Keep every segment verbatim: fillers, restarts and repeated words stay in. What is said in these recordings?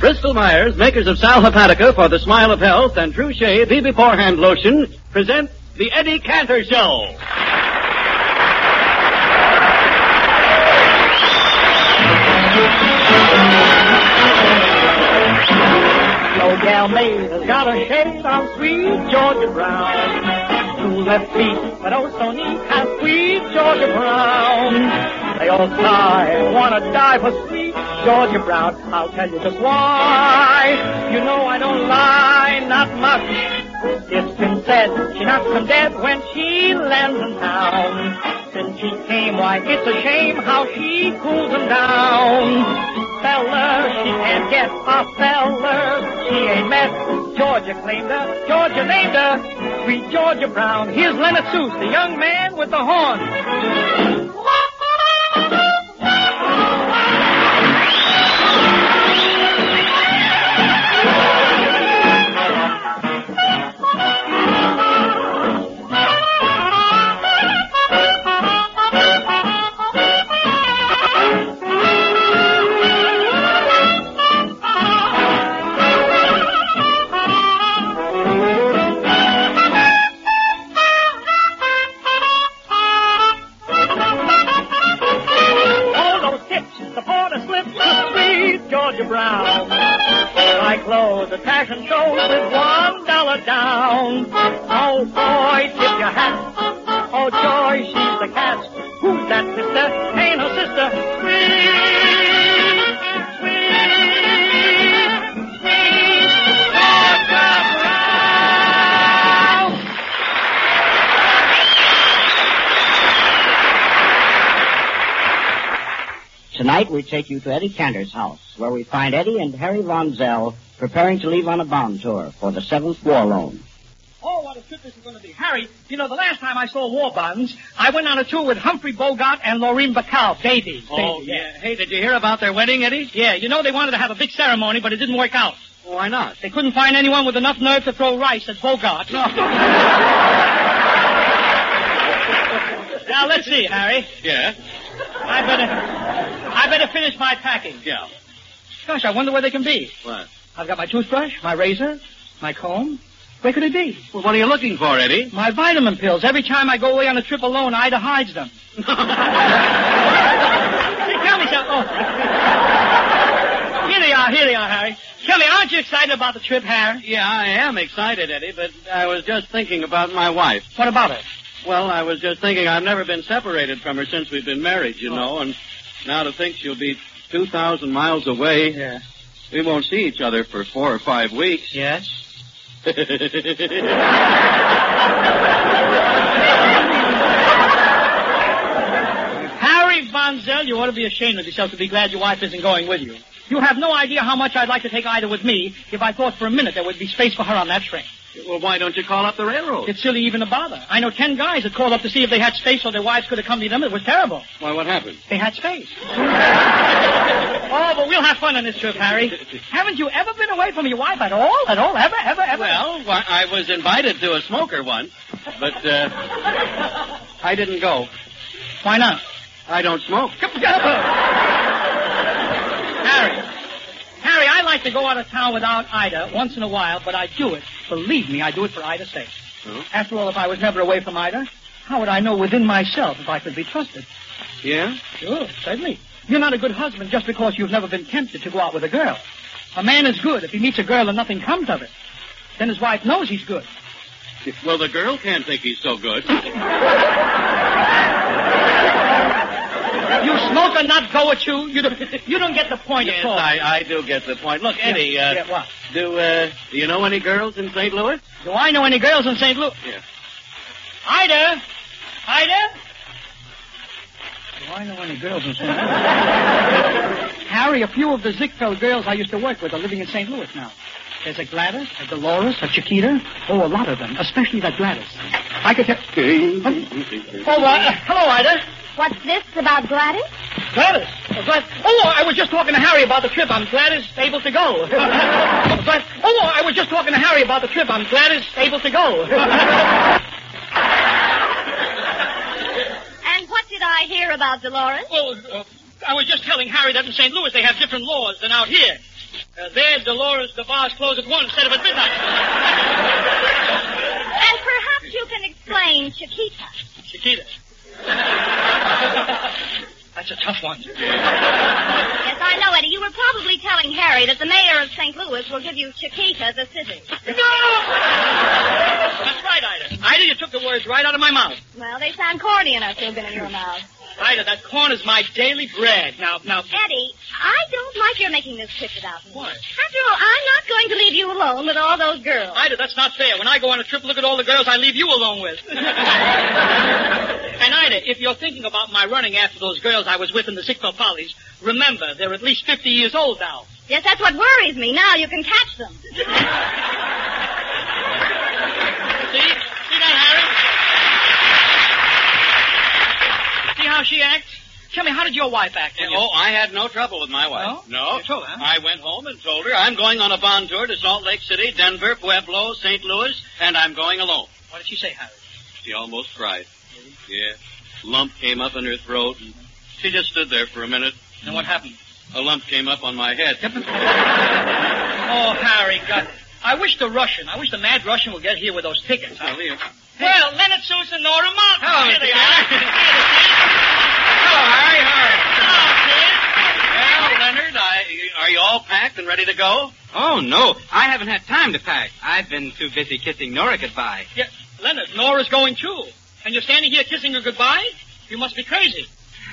Bristol Myers, makers of Sal Hepatica for the smile of health and True Shea Be Beforehand lotion, present the Eddie Cantor Show. No gal maid has got a shade of sweet Georgia Brown. Two left feet, but oh so neat, has sweet Georgia Brown. They all sigh, wanna die for sweet Georgia Brown. I'll tell you just why. You know I don't lie, not much. It's been said she knocks them dead when she lands in town. Since she came, why, it's a shame how she cools them down. Fella, she can't get a fella she ain't met. Georgia claimed her, Georgia named her sweet Georgia Brown. Here's Leonard Seuss, the young man with the horn. Brown. My clothes, the fashion shows with one dollar down. Oh boy, tip your hat. Oh joy, she's the cat. Who's that sister? Ain't her sister. Sweet, sweet, sweet Georgia Brown. Tonight we take you to Eddie Cantor's house, where we find Eddie and Harry Von Zell preparing to leave on a bond tour for the Seventh War Loan. Oh, what a trip this is going to be. Harry, you know, the last time I saw war bonds, I went on a tour with Humphrey Bogart and Laureen Bacall, babies. Oh, babies, yeah. yeah. Hey, did you hear about their wedding, Eddie? Yeah, you know, they wanted to have a big ceremony, but it didn't work out. Well, why not? They couldn't find anyone with enough nerve to throw rice at Bogart. No. Now, let's see, Harry. Yeah? I better, I better finish my packing. Yeah. Gosh, I wonder where they can be. What? I've got my toothbrush, my razor, my comb. Where could it be? Well, what are you looking for, Eddie? My vitamin pills. Every time I go away on a trip alone, Ida hides them. Hey, tell me something. Oh. Here they are, here they are, Harry. Tell me, aren't you excited about the trip, Harry? Yeah, I am excited, Eddie, but I was just thinking about my wife. What about her? Well, I was just thinking I've never been separated from her since we've been married, you oh. know, and now to think she'll be two thousand miles away. Yeah. We won't see each other for four or five weeks. Yes. Harry Von Zell, you ought to be ashamed of yourself to be glad your wife isn't going with you. You have no idea how much I'd like to take Ida with me if I thought for a minute there would be space for her on that train. Well, why don't you call up the railroad? It's silly even to bother. I know ten guys that called up to see if they had space so their wives could accompany them. It was terrible. Why, what happened? They had space. Oh, but we'll have fun on this trip, Harry. Haven't you ever been away from your wife at all? At all? Ever? Ever? Ever? Well, why, I was invited to a smoker once, but uh, I didn't go. Why not? I don't smoke. Harry. Harry, I like to go out of town without Ida once in a while, but I do it. Believe me, I do it for Ida's sake. Oh? After all, if I was never away from Ida, how would I know within myself if I could be trusted? Yeah? Sure, certainly. You're not a good husband just because you've never been tempted to go out with a girl. A man is good if he meets a girl and nothing comes of it. Then his wife knows he's good. Well, the girl can't think he's so good. You smoke and not go at you. You don't, you don't get the point yes, at all. I, I do get the point. Look, Eddie, yeah, uh, yeah, what? do, uh, do you know any girls in Saint Louis? Do I know any girls in Saint Louis? Yeah. Ida? Ida? Do I know any girls in Saint Louis? Harry, a few of the Ziegfeld girls I used to work with are living in Saint Louis now. There's a Gladys, a Dolores, a Chiquita. Oh, a lot of them, especially that Gladys. I could tell... oh, uh, hello, Ida. What's this about Gladys? Gladys? Oh, Glad- oh, I was just talking to Harry about the trip. I'm glad it's able to go. oh, Glad- oh, I was just talking to Harry about the trip. I'm glad it's able to go. And what did I hear about Dolores? Well, uh, I was just telling Harry that in Saint Louis they have different laws than out here. Uh, there, Dolores, the bars close at one instead of at midnight. And perhaps you can explain Chiquita. Chiquita. That's a tough one. Yes, I know, Eddie. You were probably telling Harry that the mayor of Saint Louis will give you Chiquita the city. No! That's right, Ida. Ida, you took the words right out of my mouth. Well, they sound corny enough to have been in your mouth. Ida, that corn is my daily bread. Now, now... Eddie, I don't like your making this trip without me. Why? After all, I'm not going to leave you alone with all those girls. Ida, that's not fair. When I go on a trip, look at all the girls I leave you alone with. And Ida, if you're thinking about my running after those girls I was with in the Sickville Follies, remember, they're at least fifty years old now. Yes, that's what worries me. Now you can catch them. See? See that, Harry? See how she acts? Tell me, how did your wife act? Yeah, oh, I had no trouble with my wife. No? No. You told her, huh? I went home and told her I'm going on a bond tour to Salt Lake City, Denver, Pueblo, Saint Louis, and I'm going alone. What did she say, Harry? She almost cried. Yeah. Lump came up in her throat, and she just stood there for a minute. And what happened? A lump came up on my head. Oh, Harry, God. I wish the Russian, I wish the mad Russian would get here with those tickets. Well, here. Well, Leonard Susan, Nora Martin. Hello, Here Mister they Harry. are. Hello, Harry. Hello, Well, Leonard, I, are you all packed and ready to go? Oh, no. I haven't had time to pack. I've been too busy kissing Nora goodbye. Yeah, Leonard, Nora's going too. And you're standing here kissing her goodbye? You must be crazy.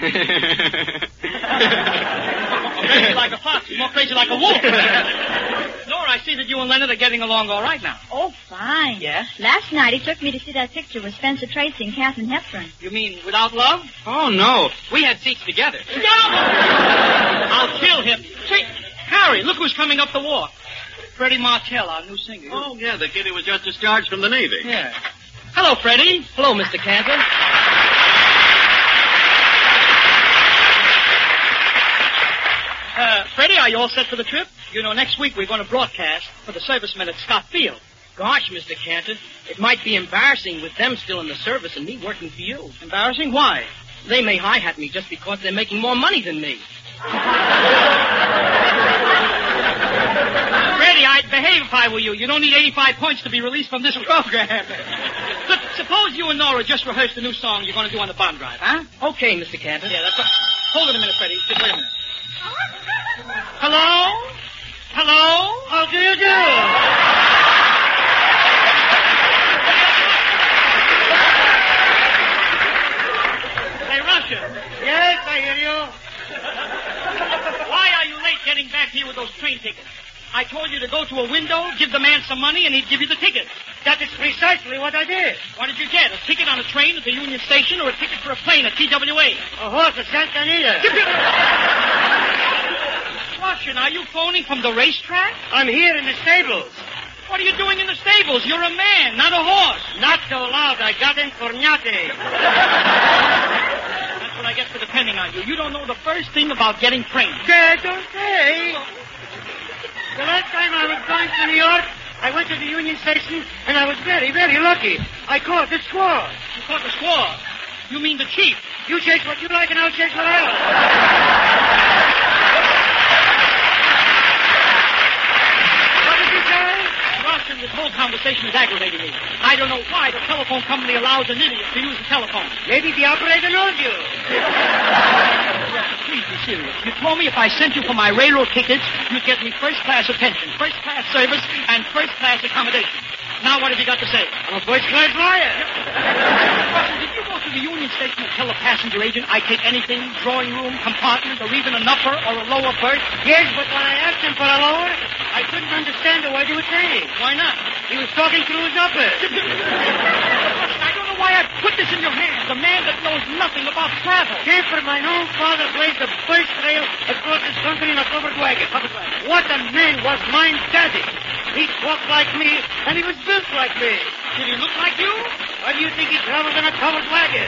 Crazy like a fox, more crazy like a wolf. Nora, I see that you and Leonard are getting along all right now. Oh, fine. Yeah? Last night he took me to see that picture with Spencer Tracy and Katharine Hepburn. You mean without love? Oh, no. We had seats together. No! I'll kill him. Say, Harry, look who's coming up the walk. Freddie Martell, our new singer. Oh, yeah, the kid who was just discharged from the Navy. Yeah. Hello, Freddie. Hello, Mister Cantor. Uh, Freddie, are you all set for the trip? You know, next week we're going to broadcast for the servicemen at Scott Field. Gosh, Mister Cantor, it might be embarrassing with them still in the service and me working for you. Embarrassing? Why? They may hi-hat me just because they're making more money than me. Freddie, I'd behave if I were you. You don't need eighty-five points to be released from this program. Look, suppose you and Nora just rehearse the new song you're going to do on the bond drive, huh? Okay, Mister Cantor. Yeah, that's right. Hold it a minute, Freddie. Just wait a minute. Hello? Hello? How do you do? Hey, Russian. Yes, I hear you. Why are you late getting back here with those train tickets? I told you to go to a window, give the man some money, and he'd give you the ticket. That is precisely what I did. What did you get? A ticket on a train at the Union Station or a ticket for a plane at T W A? A horse at Santa Anita. Russian, are you phoning from the racetrack? I'm here in the stables. What are you doing in the stables? You're a man, not a horse. Not so loud. I got in Cornate. That's what I get for depending on you. You don't know the first thing about getting trained. Okay, don't say. The last time I was going to New York, I went to the Union Station, and I was very, very lucky. I caught the squaw. You caught the squaw. You mean the chief. You chase what you like, and I'll chase what I like. What did you say? Russian, this whole conversation is aggravating me. I don't know why the telephone company allows an idiot to use the telephone. Maybe the operator knows you. Please be serious. You told me if I sent you for my railroad tickets, you'd get me first-class attention, first-class service, and first-class accommodation. Now what have you got to say? I'm a first-class lawyer. Russian, did you go to the Union Station and tell a passenger agent I take anything, drawing room, compartment, or even an upper or a lower berth? Yes, but when I asked him for a lower, I couldn't understand the word he was saying. Why not? He was talking through his upper. I don't know why I put this in your hands, a man that knows nothing about travel. Camper, my own father blazed the first trail across this country in a covered wagon. What a man was mine daddy. He talked like me, and he was built like me. Did he look like you? Why do you think he traveled in a covered wagon?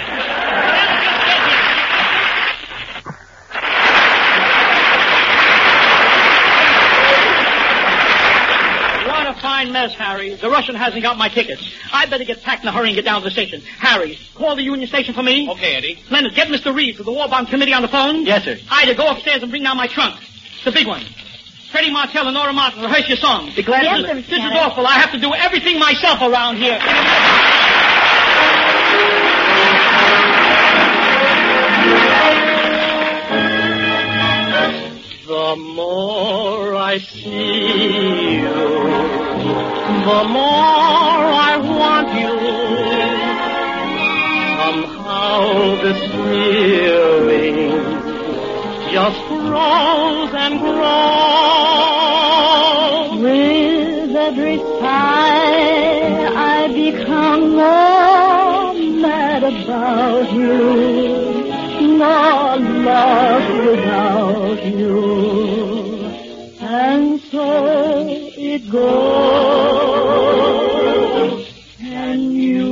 What a fine mess, Harry. The Russian hasn't got my tickets. I better get packed in a hurry and get down to the station. Harry, call the Union Station for me. Okay, Eddie. Leonard, get Mister Reeves of the War Bond Committee on the phone. Yes, sir. Ida, go upstairs and bring down my trunk. The big one. Freddie Martell and Nora Martin, rehearse your song. Be glad Yes, to... sir, This Mister is awful. I have to do everything myself around here. The more I see you, the more I want you. Somehow this feeling just grows and grows. With every sigh, I become more mad about you. More love without you. And so it goes. Can you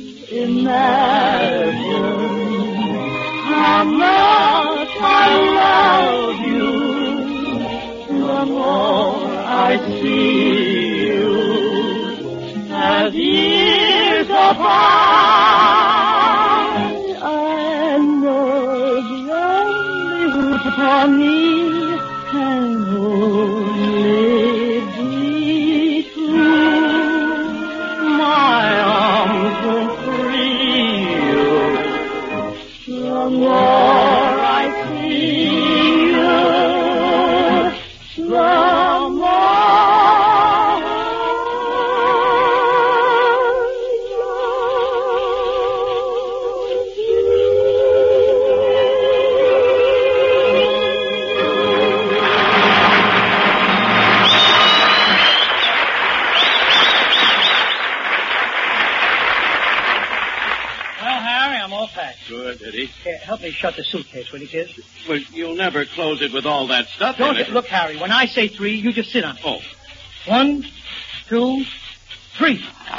imagine how much I love you? The more I see you, as years go by, I know the only root for me can only be true. My arms will free you. The more I see you, the Good, Eddie. Here, help me shut the suitcase, will you, kid? Well, you'll never close it with all that stuff Don't in it. you, look, Harry, when I say three, you just sit on it. Oh. One, two, three.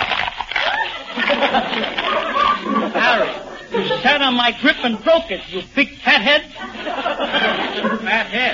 Harry, you sat on my grip and broke it, you big fat head. Fat head.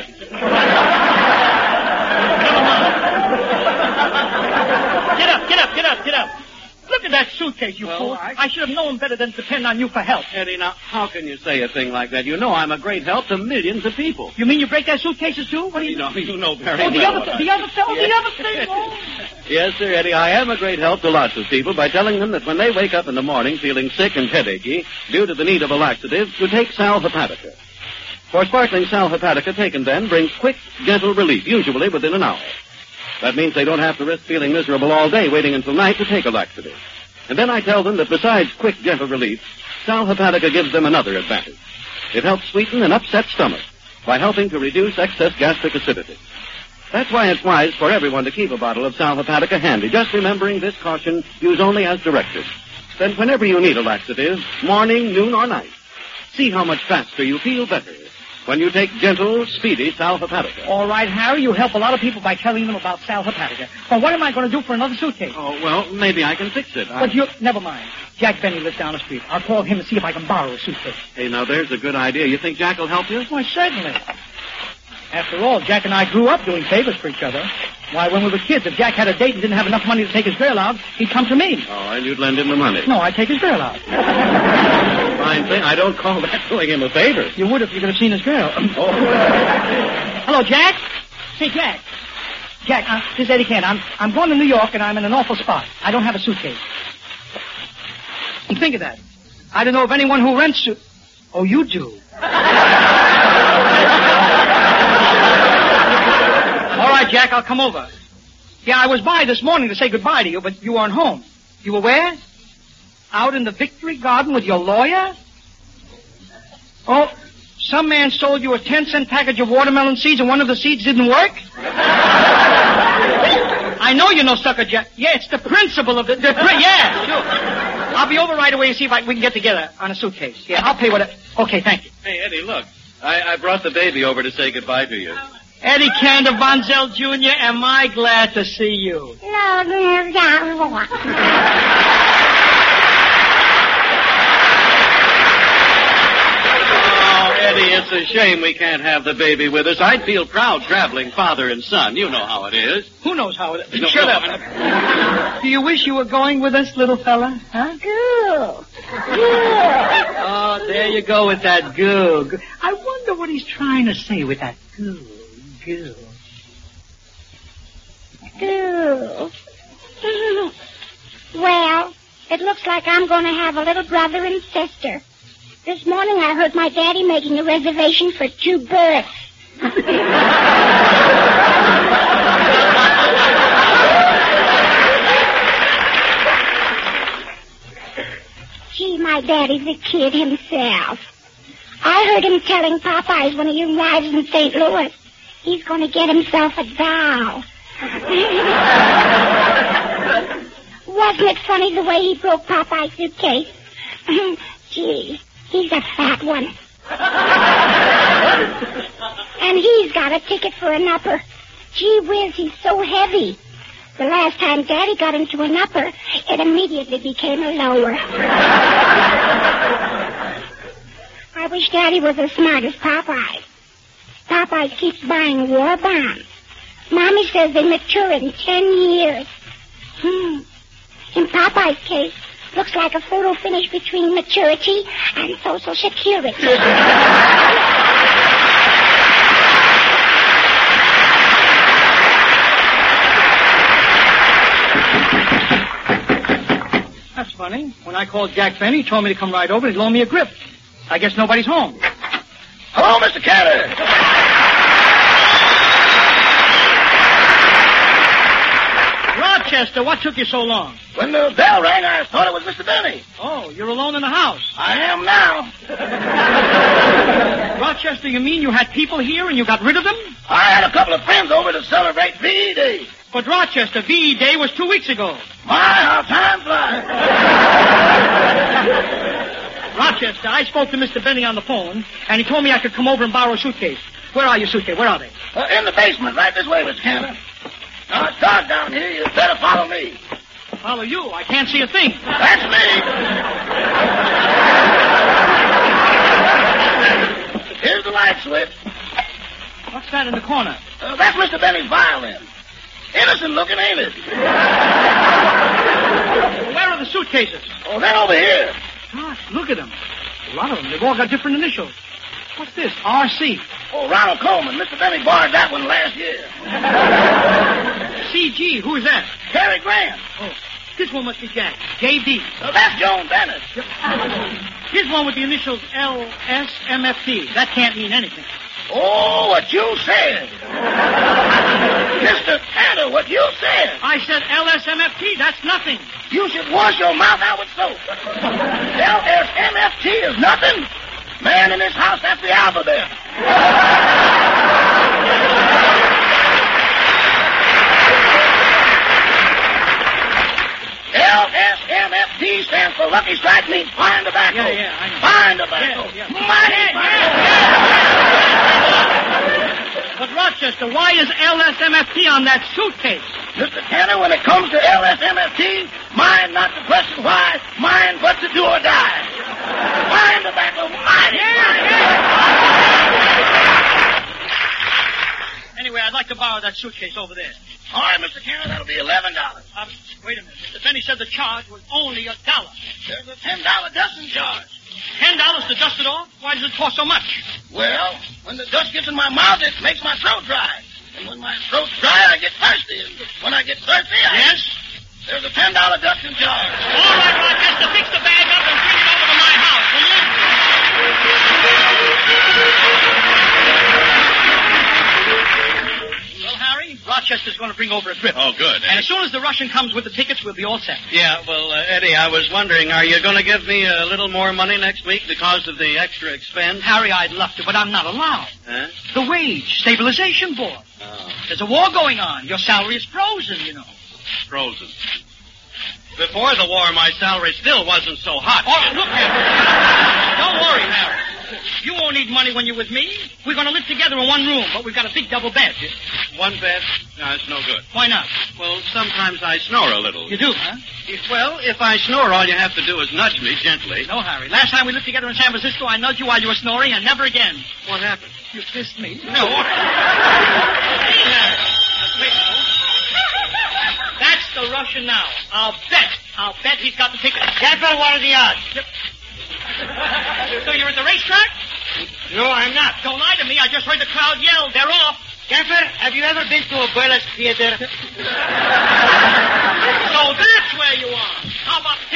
Get up, get up, get up, get up. Look at that suitcase, you Well, fool. I- I should have known better than to depend on you for help. Eddie, now, how can you say a thing like that? You know I'm a great help to millions of people. You mean you break their suitcases too? What do you You know, you know very Oh, the well other, what I- the other fellow, the Yes. other thing. Oh. Yes, sir, Eddie, I am a great help to lots of people by telling them that when they wake up in the morning feeling sick and headachy due to the need of a laxative, to take Sal Hepatica. For sparkling Sal Hepatica taken then brings quick, gentle relief, usually within an hour. That means they don't have to risk feeling miserable all day waiting until night to take a laxative. And then I tell them that besides quick, gentle relief, Sal Hepatica gives them another advantage. It helps sweeten an upset stomach by helping to reduce excess gastric acidity. That's why it's wise for everyone to keep a bottle of Sal Hepatica handy, just remembering this caution, use only as directed. Then whenever you need a laxative, morning, noon, or night, see how much faster you feel better when you take gentle, speedy Sal Hepatica. All right, Harry, you help a lot of people by telling them about Sal Hepatica. Well, what am I going to do for another suitcase? Oh, well, maybe I can fix it. I- But you, never mind. Jack Benny lives down the street. I'll call him and see if I can borrow a suitcase. Hey, now, there's a good idea. You think Jack will help you? Why, certainly. After all, Jack and I grew up doing favors for each other. Why, when we were kids, if Jack had a date and didn't have enough money to take his girl out, he'd come to me. Oh, and you'd lend him the money. No, I'd take his girl out. Fine thing. I don't call that doing him a favor. You would if you could have seen his girl. Oh. Hello, Jack? Say, Jack. Jack, uh, this is Eddie Kent. I'm, I'm going to New York, and I'm in an awful spot. I don't have a suitcase. And think of that. I don't know of anyone who rents suit... Oh, you do. All right, Jack, I'll come over. Yeah, I was by this morning to say goodbye to you, but you weren't home. You were where? Out in the Victory Garden with your lawyer? Oh, some man sold you a ten-cent package of watermelon seeds and one of the seeds didn't work? I know you know sucker, Jack. Yeah, it's the principle of the... the pri- yeah, sure. I'll be over right away and see if I, we can get together on a suitcase. Yeah, I'll pay whatever... Okay, thank you. Hey, Eddie, look. I, I brought the baby over to say goodbye to you. Eddie Cantor Bonzel Junior, am I glad to see you? Oh, Eddie, it's a shame we can't have the baby with us. I'd feel proud traveling father and son. You know how it is. Who knows how it is? No, Shut no, up. Do you wish you were going with us, little fella? Huh? Goo. Oh, there you go with that goo. Goo. I wonder what he's trying to say with that goo, goo. Oh. Well, it looks like I'm going to have a little brother and sister. This morning I heard my daddy making a reservation for two berths. Gee, my daddy's a kid himself. I heard him telling Popeyes when he arrives in Saint Louis, he's going to get himself a doll. Wasn't it funny the way he broke Popeye's suitcase? Gee, he's a fat one. And he's got a ticket for an upper. Gee whiz, he's so heavy. The last time Daddy got into an upper, it immediately became a lower. I wish Daddy was as smart as Popeye. Popeye keeps buying war bonds. Mommy says they mature in ten years. Hmm. In Popeye's case, looks like a photo finish between maturity and Social Security. That's funny. When I called Jack Benny, he told me to come right over and he'd loan me a grip. I guess nobody's home. Hello, Mister Cantor. Rochester, what took you so long? When the bell rang, I thought it was Mister Benny. Oh, you're alone in the house. I am now. Rochester, you mean you had people here and you got rid of them? I had a couple of friends over to celebrate V E Day. But Rochester, V E Day was two weeks ago. My, how time flies. Rochester, I spoke to Mister Benny on the phone, and he told me I could come over and borrow a suitcase. Where are your suitcase? Where are they? Uh, in the basement, right this way, Mister Cantor. Now, it's dark down here. You'd better follow me. Follow you? I can't see a thing. That's me. Here's the light switch. What's that in the corner? Uh, that's Mister Benny's violin. Innocent looking, ain't it? Where are the suitcases? Oh, they're over here. Gosh, look at them. A lot of them. They've all got different initials. What's this? R C. Oh, Ronald Coleman. Mister Benny borrowed that one last year. C G. Who is that? Cary Grant. Oh, this one must be Jack. J D. Oh, that's Joan Bennett. Here's one with the initials L S M F T. That can't mean anything. Oh, what you said. Mister Cantor, what you said. I said L S M F T. That's nothing. You should wash your mouth out with soap. L S M F T is nothing. Man in this house, that's the alphabet. L S M F T stands for Lucky Strike, means fine tobacco. Yeah, yeah, I know. Fine tobacco. Yeah, yeah. Mighty fine. But Rochester, why is L S M F T on that suitcase? Mister Cantor, when it comes to L S M F T, mine not to question why, mine but to do or die. Fine tobacco, mighty fine. Anyway, I'd like to borrow that suitcase over there. All right, Mister Cantor, that'll be eleven dollars. Um, wait a minute. Mister Benny said the charge was only a dollar. There's a ten dollar dusting charge. Ten dollars to dust it off? Why does it cost so much? Well, when the dust gets in my mouth, it makes my throat dry. And when my throat's dry, I get thirsty. And when I get thirsty, I... Yes? There's a ten dollar dusting charge. All right, Rochester, fix the bag up and bring it over to my house, will you? Well, Harry, Rochester's going to bring over a grip. Oh, good. And as soon as the Russian comes with the tickets, we'll be all set. Yeah, well, uh, Eddie, I was wondering, are you going to give me a little more money next week because of the extra expense? Harry, I'd love to, but I'm not allowed. Huh? The Wage Stabilization Board. Oh, There's a war going on. Your salary is frozen, you know. frozen. Before the war, my salary still wasn't so hot. Oh, look, Harry. Don't worry, Harry. You won't need money when you're with me. We're going to live together in one room, but we've got a big double bed. One bed? No, it's no good. Why not? Well, sometimes I snore a little. You do, huh? If, well, if I snore, all you have to do is nudge me gently. No, Harry. Last time we lived together in San Francisco, I nudged you while you were snoring, and never again. What happened? You kissed me. No. That's the Russian now. I'll bet. I'll bet he's got the ticket. Gaffer, what are the odds? So you're at the racetrack? No, I'm not. Don't lie to me. I just heard the crowd yell. They're off. Gaffer, have you ever been to a burlesque theater?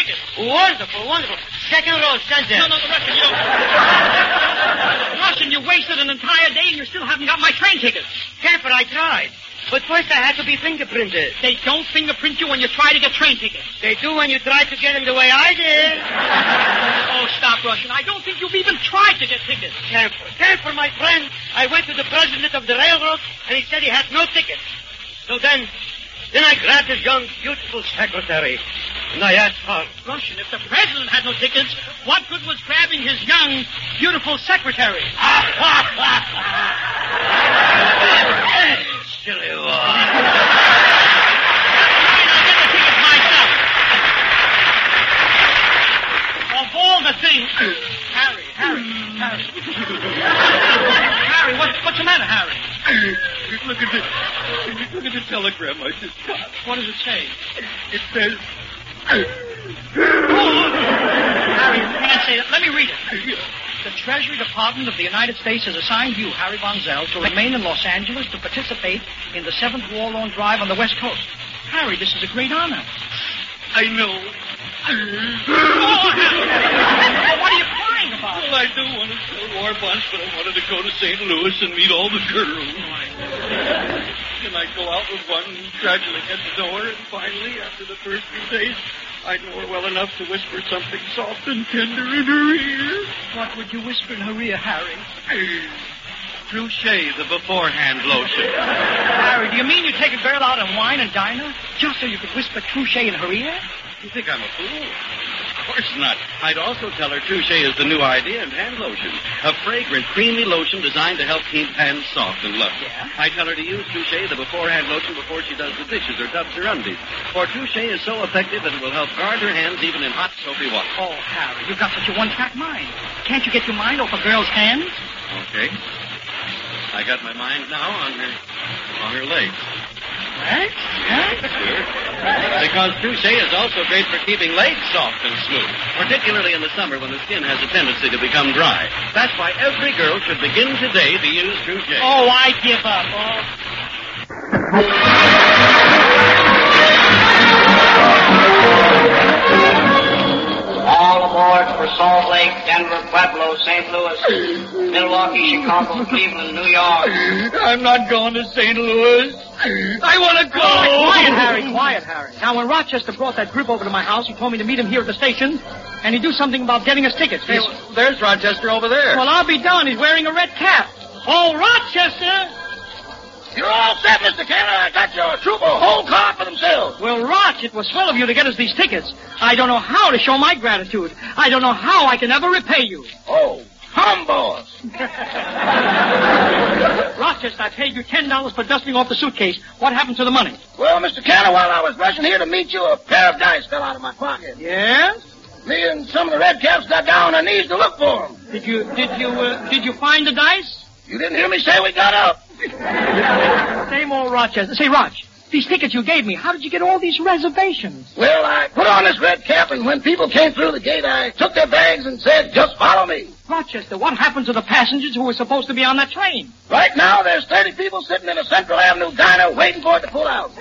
ticket. Wonderful, wonderful. Second row, center. No, no, the Russian, you don't. Russian, you wasted an entire day and you still haven't got my train ticket. Capper, I tried. But first I had to be fingerprinted. They don't fingerprint you when you try to get train tickets. They do when you try to get them the way I did. Oh, stop, Russian. I don't think you've even tried to get tickets. Camper, Camper, my friend. I went to the president of the railroad, and he said he had no tickets. So then, then I grabbed his young, beautiful secretary, and I asked her. Russian, if the president had no tickets, what good was grabbing his young, beautiful secretary? Silly one. I'll get the tickets myself. Of all the things... Harry, Harry, Harry. Harry, what, what's the matter, Harry? Look at this. Look at the telegram I just got. What does it say? It says... Harry, you can't say that. Let me read it. The Treasury Department of the United States has assigned you, Harry Von Zell, to remain in Los Angeles to participate in the seventh War Loan Drive on the West Coast. Harry, this is a great honor. I know. Oh, Harry. What are you crying about? Well, I do want to sell war bonds, but I wanted to go to Saint Louis and meet all the girls. And I go out with one gradually at the door, and finally, after the first few days, I know her well enough to whisper something soft and tender in her ear. What would you whisper in her ear, Harry? Trouchet, the beforehand lotion. Harry, do you mean you take a girl out and wine and dine her just so you could whisper Trouchet in her ear? You think I'm a fool? Of course not. I'd also tell her Trouchet is the new idea in hand lotion. A fragrant, creamy lotion designed to help keep hands soft and lovely. Yeah? I tell her to use Trouchet, the beforehand lotion, before she does the dishes or dubs her undies. For Trouchet is so effective that it will help guard her hands even in hot, soapy water. Oh, Harry, you've got such a one-track mind. Can't you get your mind off a girl's hands? Okay. I got my mind now on her, on her legs. Legs? Yeah? Sure. Because Trouchet is also great for keeping legs soft and smooth, particularly in the summer when the skin has a tendency to become dry. That's why every girl should begin today to use Trouchet. Oh, I give up. Oh. All aboard for Salt Lake, Denver, Pueblo, Saint Louis, Milwaukee, Chicago, Cleveland, New York. I'm not going to Saint Louis. I want to go. Quiet, Harry, quiet, Harry. Now, when Rochester brought that grip over to my house, he told me to meet him here at the station, and he'd do something about getting us tickets. Hey, well, there's Rochester over there. Well, I'll be done. He's wearing a red cap. Oh, Rochester! You're all set, Mister Kenner. I got your trooper a whole car for themselves. Well, Roch, it was swell of you to get us these tickets. I don't know how to show my gratitude. I don't know how I can ever repay you. Oh, humbug. Rochester, I paid you ten dollars for dusting off the suitcase. What happened to the money? Well, Mister Kenner, while I was rushing here to meet you, a pair of dice fell out of my pocket. Yes? Me and some of the red caps got down on our knees to look for them. Did you, did you, uh, did you find the dice? You didn't hear me say we got up. Same old Rochester. Say, Roch, these tickets you gave me, how did you get all these reservations? Well, I put on this red cap, and when people came through the gate, I took their bags and said, just follow me. Rochester, what happened to the passengers who were supposed to be on that train? Right now, there's thirty people sitting in a Central Avenue diner waiting for it to pull out.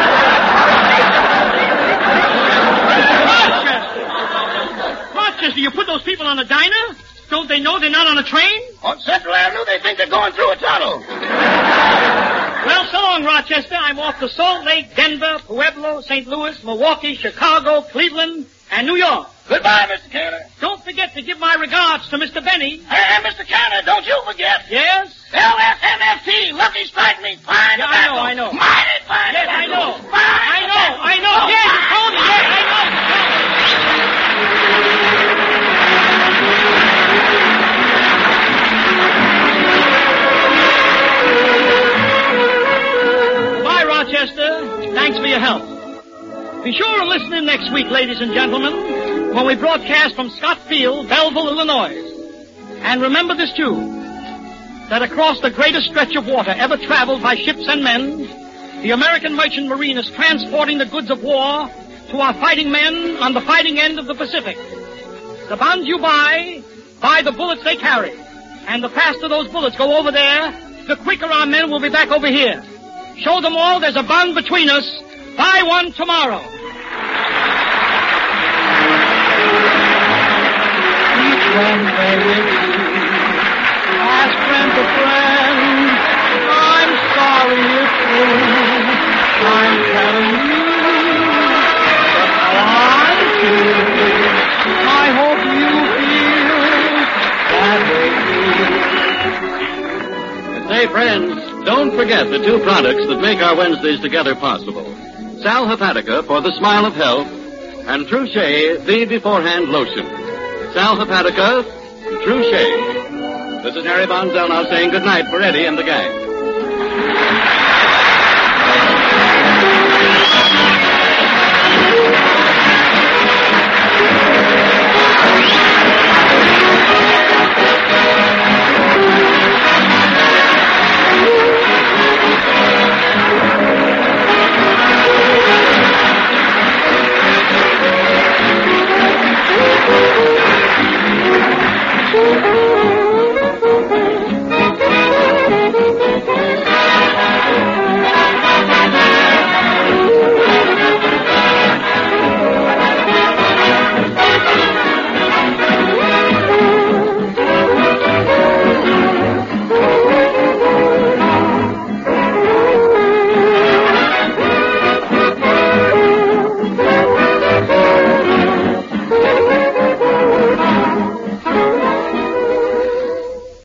Rochester! Rochester, you put those people on a diner? Don't they know they're not on a train? On Central Avenue, they think they're going through a tunnel. Well, so long, Rochester. I'm off to Salt Lake, Denver, Pueblo, Saint Louis, Milwaukee, Chicago, Cleveland, and New York. Goodbye, Mister Canner. Don't forget to give my regards to Mister Benny. Hey, Mister Canner, don't you forget. Yes? L S M F T, Lucky Strike Me, fine Yeah, tobacco. I know, I know. Mighty fine Yes, I tobacco. know. Fine I know, tobacco. I know. Oh, Yes, you fine. told me. Yes, I know. Bye, Rochester. Thanks for your help. Be sure to listen in next week, ladies and gentlemen, when we broadcast from Scott Field, Belleville, Illinois. And remember this, too, that across the greatest stretch of water ever traveled by ships and men, the American merchant marine is transporting the goods of war to our fighting men on the fighting end of the Pacific. The bonds you buy, buy the bullets they carry. And the faster those bullets go over there, the quicker our men will be back over here. Show them all there's a bond between us. Buy one tomorrow. when they're with you. As friend to friend, I'm sorry it's true. I'm telling you just how I feel. I hope you feel that way too. And say, friends, don't forget the two products that make our Wednesdays together possible. Sal Hepatica for the smile of health, and Truchet, the beforehand lotion. Sal Hepatica, Truchet. This is Harry Von Zell now saying goodnight for Eddie and the gang.